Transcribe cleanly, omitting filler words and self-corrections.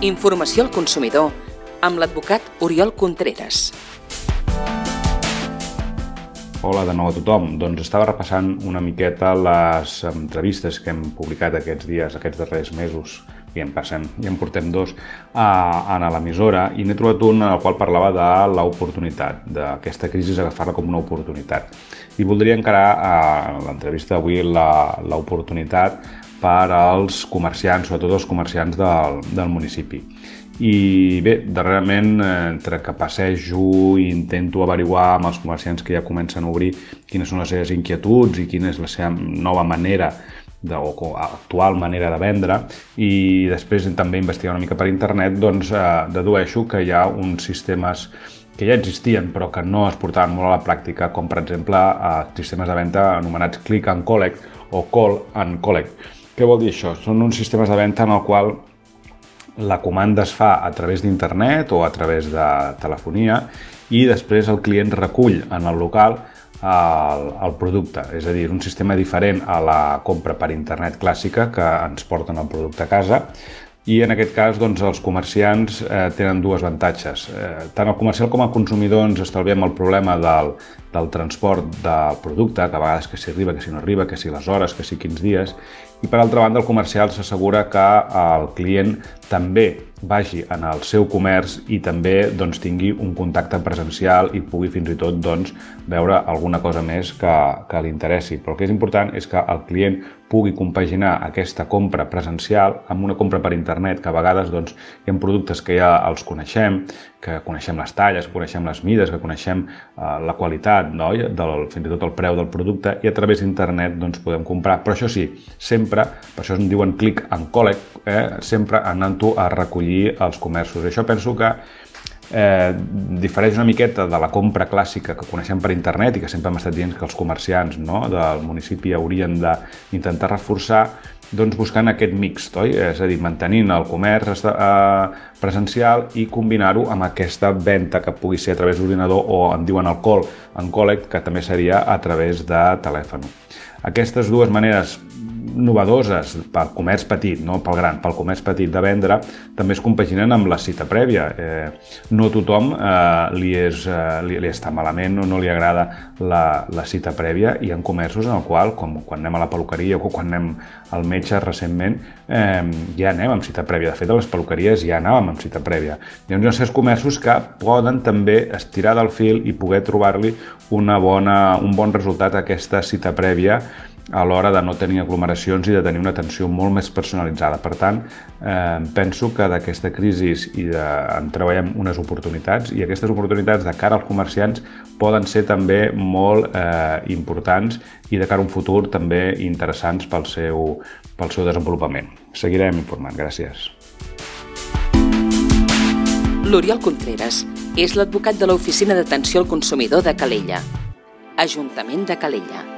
Informació al consumidor amb l'advocat Oriol Contreras. Hola de nou a tothom. Doncs estava repassant una miqueta les entrevistes que hem publicat aquests dies, aquests darrers mesos, i en portem dos, a l'emissora, i n'he trobat un en el qual parlava de l'oportunitat, d'aquesta crisi, agafar-la com una oportunitat. I voldria encarar l'entrevista d'avui l'oportunitat per als comerciants, sobretot els comerciants del municipi. I bé, darrerament, entre que passejo i intento averiguar amb els comerciants que ja comencen a obrir quines són les seves inquietuds i quina és la seva nova manera o actual manera de vendre, i després també investigar una mica per internet, doncs dedueixo que hi ha uns sistemes que ja existien però que no es portaven molt a la pràctica, com per exemple sistemes de venda anomenats Click and Collect o Call and Collect. Què vol dir això? Són uns sistemes de venda en el qual la comanda es fa a través d'internet o a través de telefonia i després el client recull en el local el producte. És a dir, un sistema diferent a la compra per internet clàssica que ens porten el producte a casa. I en aquest cas, doncs, els comerciants tenen dues avantatges. Tant el comercial com el consumidor ens estalviem el problema del transport del producte, que a vegades que si arriba, que si no arriba, que si les hores, que si quins dies. I per altra banda, el comercial s'assegura que el client també vagi en el seu comerç i també tingui un contacte presencial i pugui fins i tot veure alguna cosa més que li interessi. Però el que és important és que el client pugui compaginar aquesta compra presencial amb una compra per internet, que a vegades hi ha productes que ja els coneixem, que coneixem les talles, que coneixem les mides, que coneixem la qualitat, fins i tot el preu del producte, i a través d'internet podem comprar. Però això sí, sempre, per això en diuen Click and Collect, sempre anant-ho a recollir als comerços. Això penso que difereix una miqueta de la compra clàssica que coneixem per internet i que sempre hem estat dient que els comerciants del municipi haurien d'intentar reforçar, buscant aquest mixt, oi? És a dir, mantenint el comerç presencial i combinar-ho amb aquesta venda que pugui ser a través d'ordinador o en diuen el Call and Collect, que també seria a través de telèfon. Aquestes dues maneres novedoses pel comerç petit, no pel gran, pel comerç petit de vendre, també es compaginen amb la cita prèvia. No a tothom li està malament o no li agrada la cita prèvia, i hi ha comerços en el qual, com quan anem a la peluqueria o quan anem al metge recentment, ja anem amb cita prèvia. De fet, a les peluqueries ja anàvem amb cita prèvia. Hi ha certs comerços que poden també estirar del fil i poder trobar-li un bon resultat a aquesta cita prèvia a l'hora de no tenir aglomeracions i de tenir una atenció molt més personalitzada. Per tant, penso que d'aquesta crisi en treballem unes oportunitats, i aquestes oportunitats de cara als comerciants poden ser també molt importants i de cara a un futur també interessants pel seu desenvolupament. Seguirem informant. Gràcies. L'Oriol Contreras és l'advocat de l'Oficina d'Atenció al Consumidor de Calella, Ajuntament de Calella.